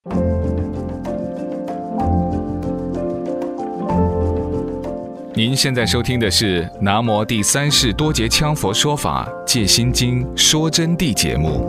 您现在收听的是南无第三世多杰羌佛说法戒心经说真谛节目。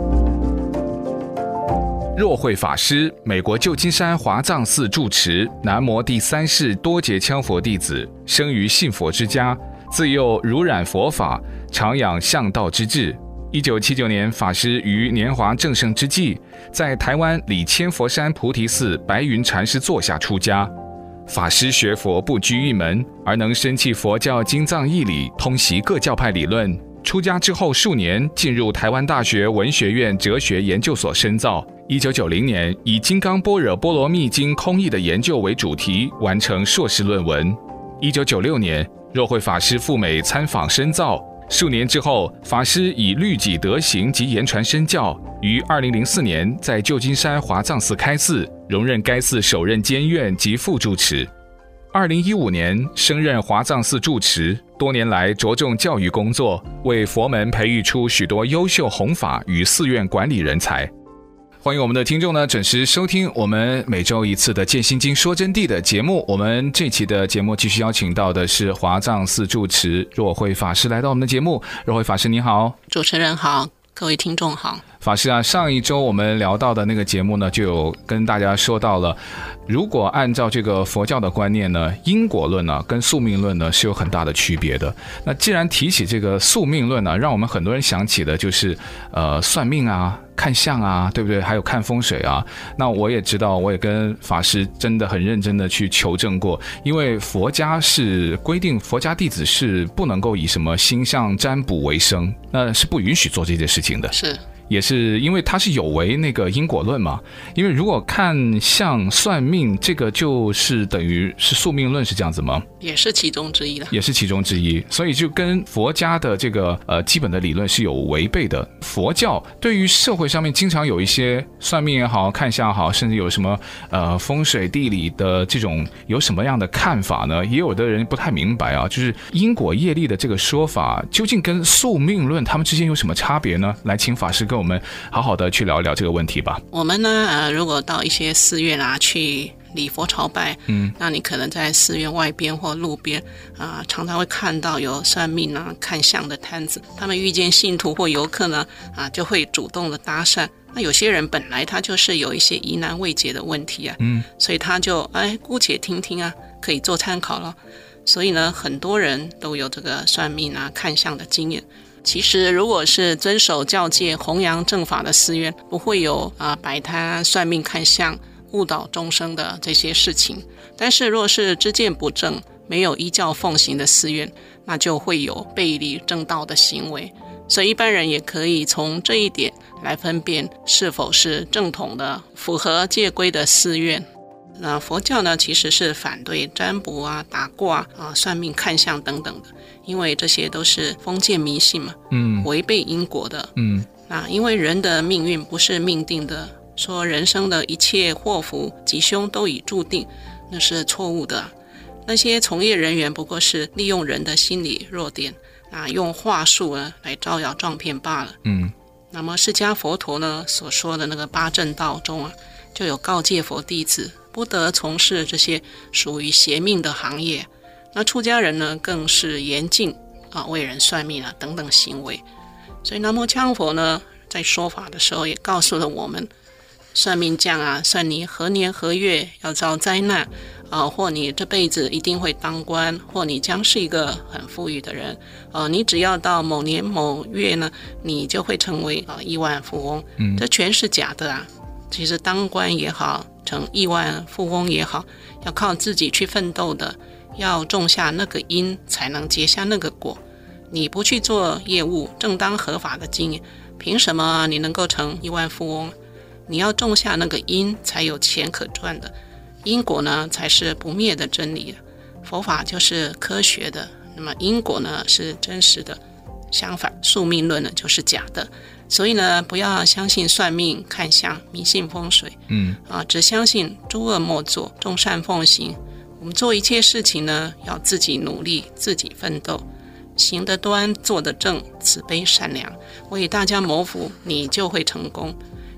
若慧法师，美国旧金山华藏寺住持，南无第三世多杰羌佛弟子，生于信佛之家，自幼濡染佛法，常养向道之志。1979年，法师于年华正盛之际，在台湾里千佛山菩提寺白云禅师座下出家。法师学佛不拘一门，而能深契佛教经藏义理，通习各教派理论。出家之后数年，进入台湾大学文学院哲学研究所深造。1990年，以《金刚般若波罗蜜经》空义的研究为主题，完成硕士论文。1996年，若慧法师赴美参访深造。数年之后，法师以律己德行及言传身教，于2004年在旧金山华藏寺开寺，荣任该寺首任监院及副住持。2015年升任华藏寺住持，多年来着重教育工作，为佛门培育出许多优秀弘法与寺院管理人才。欢迎我们的听众呢准时收听我们每周一次的戒心经说真谛的节目。我们这期的节目继续邀请到的是华藏寺住持若慧法师来到我们的节目。若慧法师你好。 主持人好，各位听众好。 法师啊，上一周我们聊到的那个节目呢，就有跟大家说到了，如果按照这个佛教的观念呢，因果论呢跟宿命论呢是有很大的区别的。那既然提起这个宿命论呢，让我们很多人想起的就是算命啊、看相啊，对不对？还有看风水啊。那我也知道，我也跟法师真的很认真的去求证过，因为佛家是规定佛家弟子是不能够以什么星象占卜为生，那是不允许做这件事情的。 是。 也是因为它是有违那个因果论嘛，因为如果看相算命，这个就是等于是宿命论，是这样子吗？ 也是其中之一的， 也是其中之一，所以就跟佛家的这个基本的理论是有违背的。佛教对于社会上面经常有一些算命也好、看相也好，甚至有什么风水地理的这种有什么样的看法呢？也有的人不太明白啊，就是因果业力的这个说法究竟跟宿命论他们之间有什么差别呢？来，请法师跟我们好好的去聊一聊这个问题吧。 我们呢，如果到一些寺院啊去礼佛朝拜，那你可能在寺院外边或路边常常会看到有算命啊、看相的摊子，他们遇见信徒或游客呢，就会主动的搭讪。那有些人本来他就是有一些疑难未解的问题啊，所以他就姑且听听啊，可以做参考了。所以呢，很多人都有这个算命啊、看相的经验。其实如果是遵守教戒、弘扬正法的寺院，不会有摆摊、算命、看相、误导众生的这些事情。但是若是知见不正、没有依教奉行的寺院，那就会有背离正道的行为。所以一般人也可以从这一点来分辨是否是正统的、符合戒规的寺院。那佛教呢，其实是反对占卜啊、打卦啊、算命、看相等等的，因为这些都是封建迷信嘛，违背因果的。那因为人的命运不是命定的，说人生的一切祸福吉凶都已注定，那是错误的。那些从业人员不过是利用人的心理弱点用话术呢来招摇撞骗罢了。那么释迦佛陀呢所说的那个八正道中就有告诫佛弟子不得从事这些属于邪命的行业。那出家人呢更是严禁为人算命等等行为。所以南无羌佛呢在说法的时候也告诉了我们，算命匠算你何年何月要遭灾难或你这辈子一定会当官，或你将是一个很富裕的人你只要到某年某月呢，你就会成为亿万富翁。这全是假的其实当官也好，成亿万富翁也好，要靠自己去奋斗的，要种下那个因才能结下那个果。你不去做业务正当合法的经营，凭什么你能够成亿万富翁？你要种下那个因才有钱可赚的，因果呢才是不灭的真理。佛法就是科学的，那么因果呢是真实的，相反宿命论呢就是假的。所以呢，不要相信算命、看相、迷信风水，只相信诸恶莫作，众善奉行。我们做一切事情呢，要自己努力，自己奋斗，行得端，做得正，慈悲善良，为大家谋福，你就会成功。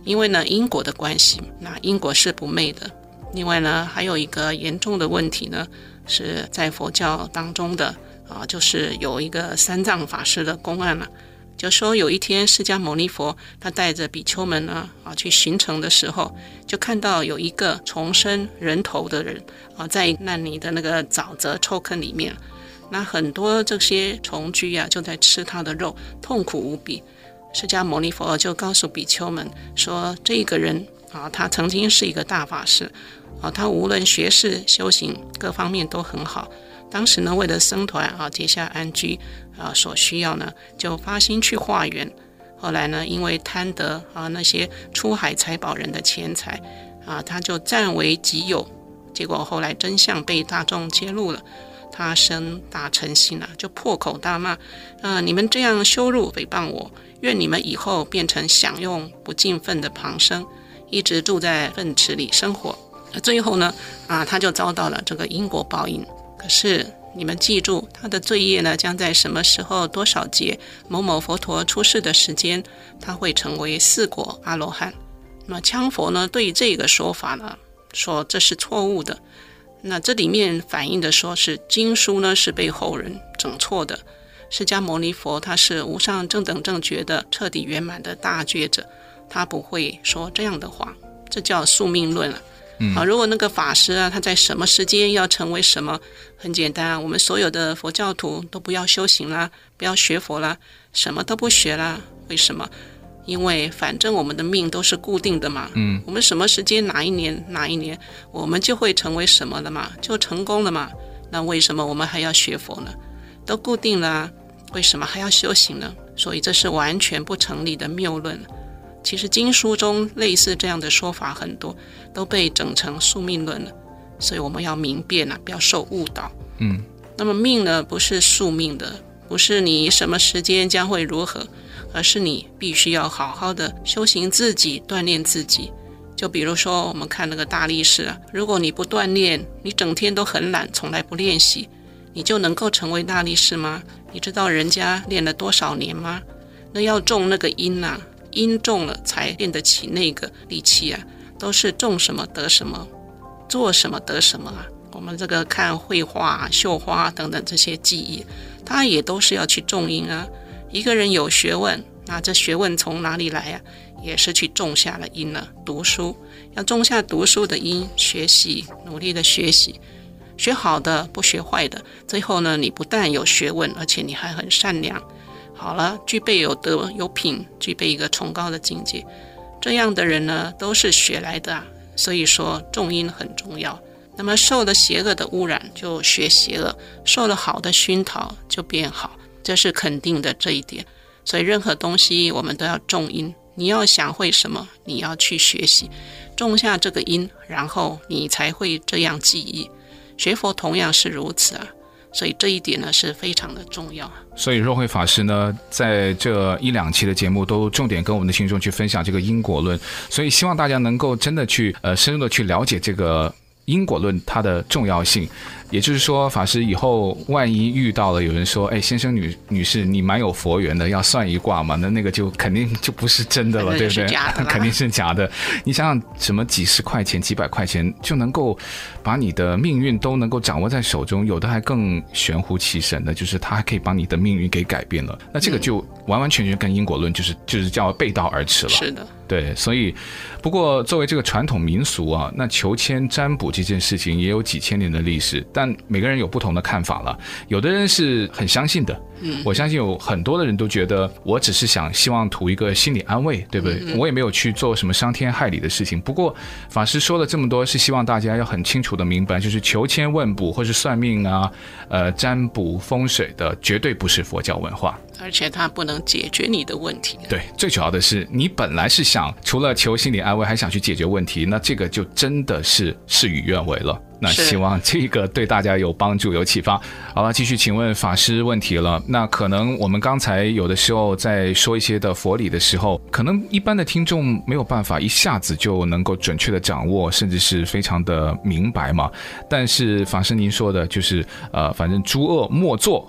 因为呢因果的关系，那因果是不昧的。另外呢还有一个严重的问题呢，是在佛教当中的就是有一个三藏法师的公案了。就说有一天释迦牟尼佛他带着比丘们呢去巡城的时候，就看到有一个重生人头的人在那里的那个沼泽臭坑里面，那很多这些虫居就在吃他的肉，痛苦无比。释迦牟尼佛就告诉比丘们说，这个人他曾经是一个大法师他无论学识修行各方面都很好，当时呢为了僧团结下安居所需要呢，就发心去化缘。后来呢因为贪得那些出海财宝人的钱财他就占为己有，结果后来真相被大众揭露了，他生大嗔心就破口大骂你们这样羞辱诽谤我，愿你们以后变成享用不尽粪的旁生，一直住在粪池里生活。最后呢他就遭到了这个因果报应。可是你们记住，他的罪业呢将在什么时候多少节某某佛陀出世的时间，他会成为四果阿罗汉。那么羌佛呢对这个说法呢说这是错误的，那这里面反映的说是经书呢是被后人整错的。释迦牟尼佛他是无上正等正觉的彻底圆满的大觉者，他不会说这样的话，这叫宿命论如果那个法师他在什么时间要成为什么，很简单我们所有的佛教徒都不要修行啦，不要学佛啦，什么都不学啦。为什么？因为反正我们的命都是固定的嘛我们什么时间哪一年我们就会成为什么了嘛，就成功了嘛。那为什么我们还要学佛呢？都固定了为什么还要修行呢？所以这是完全不成立的谬论。其实经书中类似这样的说法很多，都被整成宿命论了，所以我们要明辨不要受误导。那么命呢不是宿命的，不是你什么时间将会如何，而是你必须要好好的修行自己，锻炼自己。就比如说我们看那个大力士如果你不锻炼，你整天都很懒，从来不练习，你就能够成为大力士吗？你知道人家练了多少年吗？那要种那个因因种了才练得起那个力气都是种什么得什么，做什么得什么我们这个看绘画绣花等等这些技艺，它也都是要去种因一个人有学问，那这学问从哪里来也是去种下了因读书要种下读书的因，学习努力的学习，学好的不学坏的，最后呢你不但有学问，而且你还很善良，好了，具备有德有品，具备一个崇高的境界。这样的人呢都是学来的所以说种因很重要。那么受了邪恶的污染就学邪恶，受了好的熏陶就变好，这是肯定的这一点。所以任何东西我们都要种因，你要想会什么，你要去学习，种下这个因，然后你才会这样记忆。学佛同样是如此所以这一点呢是非常的重要。 所以若慧法师呢在这1、2期的节目都重点跟我们的听众去分享这个因果论，所以希望大家能够真的去深入的去了解这个因果论它的重要性。也就是说法师以后万一遇到了有人说先生女士你蛮有佛缘的，要算一卦嘛，那个就肯定就不是真的了，对不对？肯定是假的。你想想什么几十块钱几百块钱就能够把你的命运都能够掌握在手中，有的还更玄乎其神的，就是它还可以把你的命运给改变了，那这个就完完全全跟因果论就是叫背道而驰了。 是的， 对。所以不过作为这个传统民俗那求签占卜这件事情也有几千年的历史，但每个人有不同的看法了。有的人是很相信的我相信有很多的人都觉得我只是希望图一个心理安慰，对不对？我也没有去做什么伤天害理的事情。不过法师说了这么多是希望大家要很清楚的明白，就是求签问卜或是算命占卜风水的绝对不是佛教文化， 而且它不能解决你的问题。 对，最主要的是你本来是想除了求心理安慰还想去解决问题，那这个就真的是事与愿违了。那希望这个对大家有帮助有启发。好了，继续请问法师问题了。那可能我们刚才有的时候在说一些的佛理的时候，可能一般的听众没有办法一下子就能够准确的掌握，甚至是非常的明白嘛。但是法师您说的就是反正诸恶莫作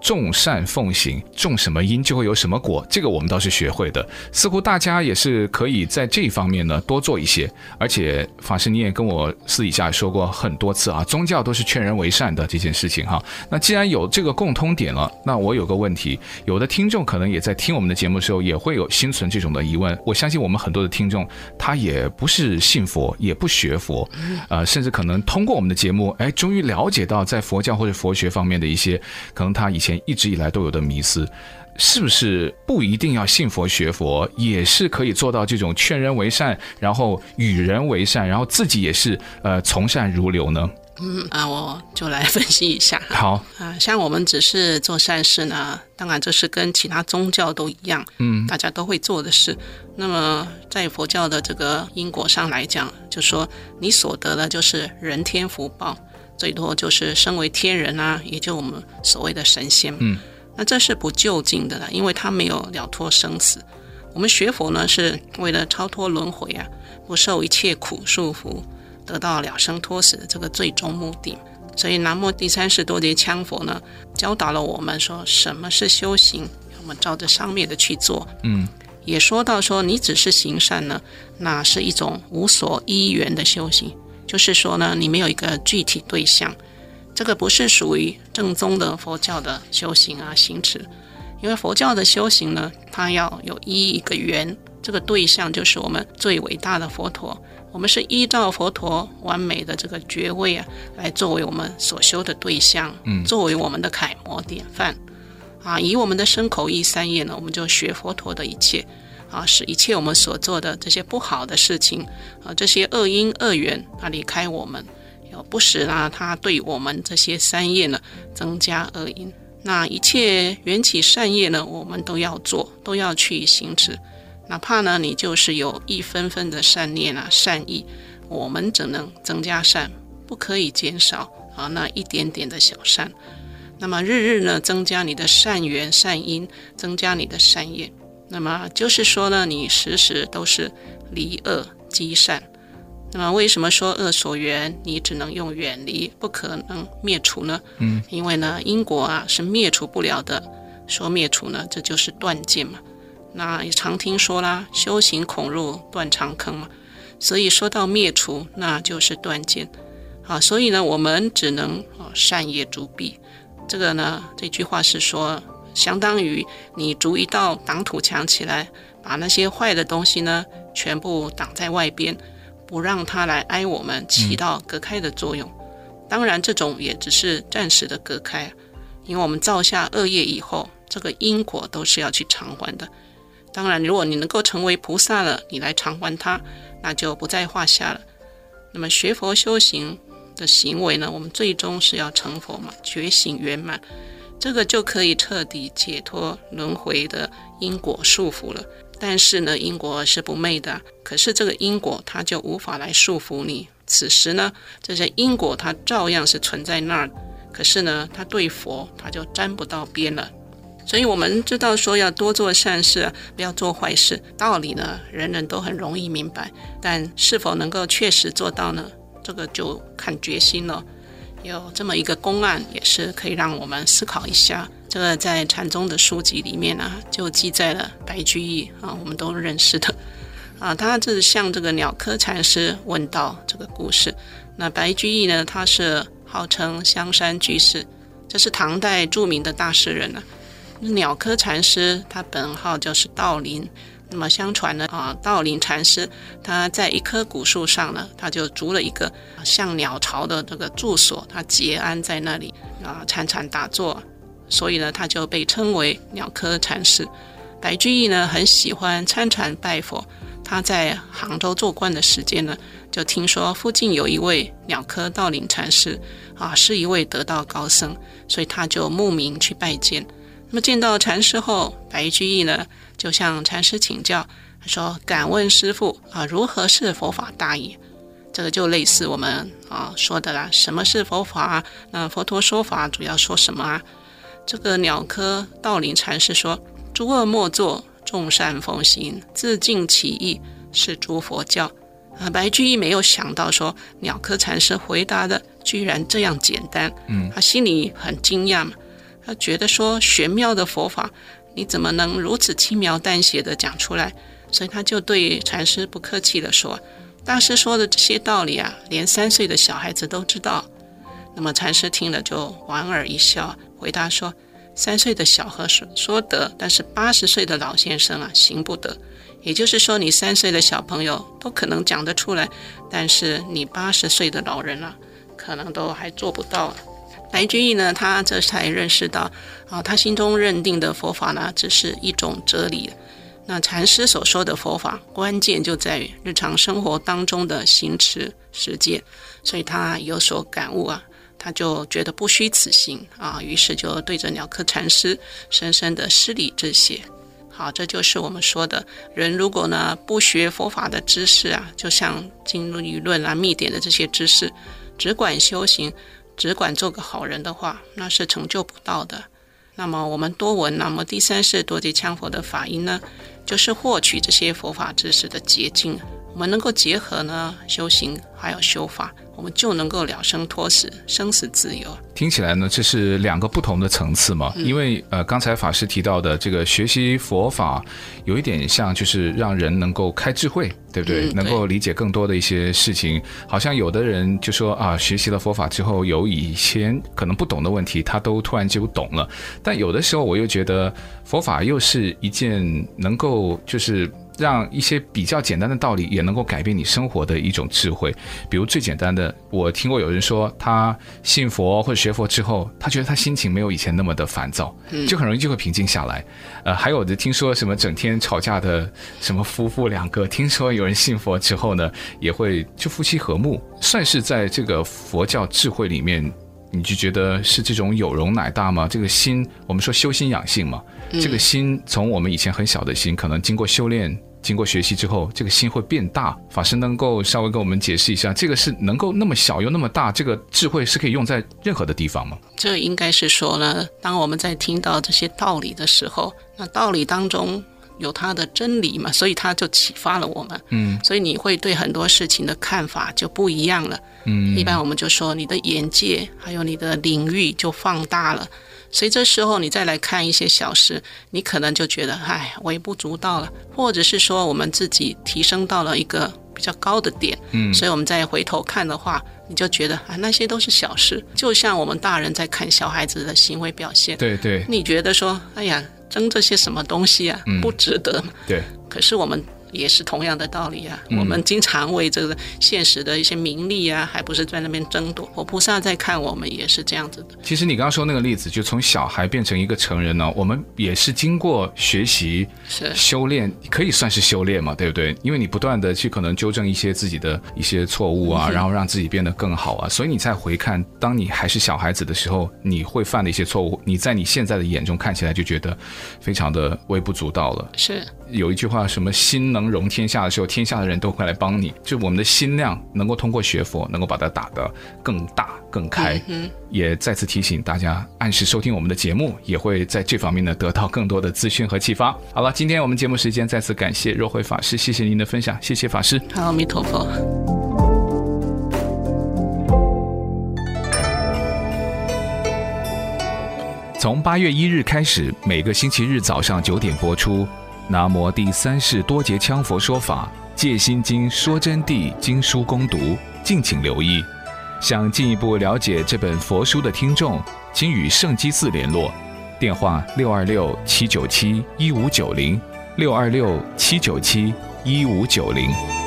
众善奉行，种什么因就会有什么果，这个我们倒是学会的，似乎大家也是可以在这一方面呢多做一些。而且法师你也跟我私底下说过很多次啊，宗教都是劝人为善的这件事情哈。那既然有这个共通点了，那我有个问题，有的听众可能也在听我们的节目的时候也会有心存这种的疑问，我相信我们很多的听众他也不是信佛也不学佛，甚至可能通过我们的节目终于了解到在佛教或者佛学方面的一些可能他以前一直以来都有的迷思，是不是不一定要信佛学佛也是可以做到这种劝人为善，然后与人为善，然后自己也是从善如流呢？ 我就来分析一下。 好像我们只是做善事呢，当然这是跟其他宗教都一样，大家都会做的事。那么在佛教的这个因果上来讲，就说你所得的就是人天福报，最多就是身为天人啊，也就我们所谓的神仙。那这是不究竟的啦，因为他没有了脱生死。我们学佛呢，是为了超脱轮回啊，不受一切苦束缚，得到了生脱死的这个最终目的。所以南无第三世多杰羌佛呢，教导了我们说什么是修行，我们照着上面的去做。也说到说你只是行善呢，那是一种无所依缘的修行，就是说呢，你没有一个具体对象，这个不是属于正宗的佛教的修行啊行持。因为佛教的修行呢，它要有依一个缘，这个对象就是我们最伟大的佛陀，我们是依照佛陀完美的这个觉位啊，来作为我们所修的对象，作为我们的楷模典范啊。以我们的身口意三业呢，我们就学佛陀的一切啊，使一切我们所做的这些不好的事情啊，这些恶因恶缘啊离开我们，不使它对我们这些三业呢增加恶因。那一切缘起善业呢，我们都要做，都要去行持。哪怕呢你就是有一分分的善念啊善意，我们只能增加善，不可以减少啊那一点点的小善。那么日日呢增加你的善缘善因，增加你的善业，那么就是说呢，你时时都是离恶积善。那么为什么说恶所缘你只能用远离，不可能灭除呢？因为呢因果啊是灭除不了的，说灭除呢这就是断见嘛。那也常听说啦，修行恐入断肠坑嘛，所以说到灭除那就是断见所以呢我们只能善业逐弊。这个呢这句话是说相当于你筑一道挡土墙起来，把那些坏的东西呢全部挡在外边，不让它来挨我们，起到隔开的作用。当然这种也只是暂时的隔开，因为我们造下恶业以后，这个因果都是要去偿还的。当然如果你能够成为菩萨了，你来偿还它，那就不在话下了。那么学佛修行的行为呢，我们最终是要成佛嘛，觉醒圆满，这个就可以彻底解脱轮回的因果束缚了。但是呢因果是不昧的，可是这个因果它就无法来束缚你。此时呢这些因果它照样是存在那儿，可是呢它对佛它就沾不到边了。所以我们知道说要多做善事，不要做坏事，道理呢人人都很容易明白，但是否能够确实做到呢，这个就看决心了。有这么一个公案也是可以让我们思考一下。这个在禅宗的书籍里面就记载了白居易我们都认识的他是向这个鸟窠禅师问道这个故事。那白居易呢，他是号称香山居士，这是唐代著名的大诗人鸟窠禅师他本号就是道林。那么相传呢道林禅师他在一棵古树上呢，他就筑了一个像鸟巢的这个住所，他结安在那里禅禅打坐，所以呢他就被称为鸟窠禅师。白居易呢很喜欢参禅拜佛，他在杭州做官的时间呢，就听说附近有一位鸟窠道林禅师是一位得道高僧，所以他就慕名去拜见。那么见到禅师后，白居易呢就向禅师请教，他说敢问师父如何是佛法大也。这个就类似我们说的啦，什么是佛法那佛陀说法主要说什么这个鸟窠道林禅师说，诸恶莫作，众善奉行，自净其意，是诸佛教白居易没有想到说鸟窠禅师回答的居然这样简单他心里很惊讶嘛。 他觉得说玄妙的佛法，你怎么能如此轻描淡写的讲出来？所以他就对禅师不客气的说，大师说的这些道理啊，连3岁的小孩子都知道。那么禅师听了就莞尔一笑，回答说，3岁的小和尚说得，但是80岁的老先生啊，行不得。也就是说，你3岁的小朋友都可能讲得出来，但是你80岁的老人啊，可能都还做不到。白居易呢，他这才认识到他心中认定的佛法呢，只是一种哲理。那禅师所说的佛法，关键就在于日常生活当中的行持实践，所以他有所感悟啊，他就觉得不虚此行于是就对着鸟窠禅师深深的施礼致谢。好，这就是我们说的人如果呢不学佛法的知识啊，就像经律论啊、密典的这些知识，只管修行，只管做个好人的话，那是成就不到的。那么我们多闻南无第三世多杰羌佛的法音呢，就是获取这些佛法知识的捷径。我们能够结合呢修行还有修法，我们就能够了生脱死，生死自由。 听起来呢，这是2个不同的层次嘛。因为刚才法师提到的这个学习佛法，有一点像就是让人能够开智慧，对不对？能够理解更多的一些事情。好像有的人就说学习了佛法之后，有以前可能不懂的问题，他都突然就懂了。但有的时候我又觉得佛法又是一件能够就是让一些比较简单的道理也能够改变你生活的一种智慧。比如最简单的，我听过有人说他信佛或者学佛之后，他觉得他心情没有以前那么的烦躁，就很容易就会平静下来。还有的听说什么整天吵架的什么夫妇2个，听说有人信佛之后呢，也会就夫妻和睦，算是在这个佛教智慧里面，你就觉得是这种有容乃大吗？这个心，我们说修心养性嘛，这个心从我们以前很小的心，可能经过修炼经过学习之后，这个心会变大。法师能够稍微跟我们解释一下，这个是能够那么小又那么大，这个智慧是可以用在任何的地方吗？ 这应该是说呢，当我们在听到这些道理的时候，那道理当中有它的真理嘛，所以它就启发了我们。所以你会对很多事情的看法就不一样了。一般我们就说你的眼界还有你的领域就放大了。所以这时候你再来看一些小事，你可能就觉得微不足道了，或者是说我们自己提升到了一个比较高的点，所以我们再回头看的话，你就觉得那些都是小事。就像我们大人在看小孩子的行为表现， 对对， 你觉得说争这些什么东西啊，不值得。 对， 可是我们也是同样的道理啊，我们经常为这个现实的一些名利啊，还不是在那边争夺。佛菩萨在看我们也是这样子的。 其实你刚刚说那个例子，就从小孩变成一个成人呢，我们也是经过学习修炼，可以算是修炼嘛，对不对？因为你不断的去可能纠正一些自己的一些错误啊，然后让自己变得更好啊，所以你再回看当你还是小孩子的时候，你会犯的一些错误，你在你现在的眼中看起来就觉得非常的微不足道了。 是有一句话，什么心能容天下的时候，天下的人都会来帮你。就我们的心量能够通过学佛，能够把它打得更大更开。也再次提醒大家，按时收听我们的节目，也会在这方面呢得到更多的资讯和启发。好了，今天我们节目时间再次感谢若慧法师，谢谢您的分享，谢谢法师。 好，阿弥陀佛。 从8月1日开始，每个星期日早上9点播出。南无第三世多杰羌佛说法戒心经说真谛经书攻读，敬请留意。想进一步了解这本佛书的听众，请与圣基寺联络，电话626-797-1590 626-797-1590。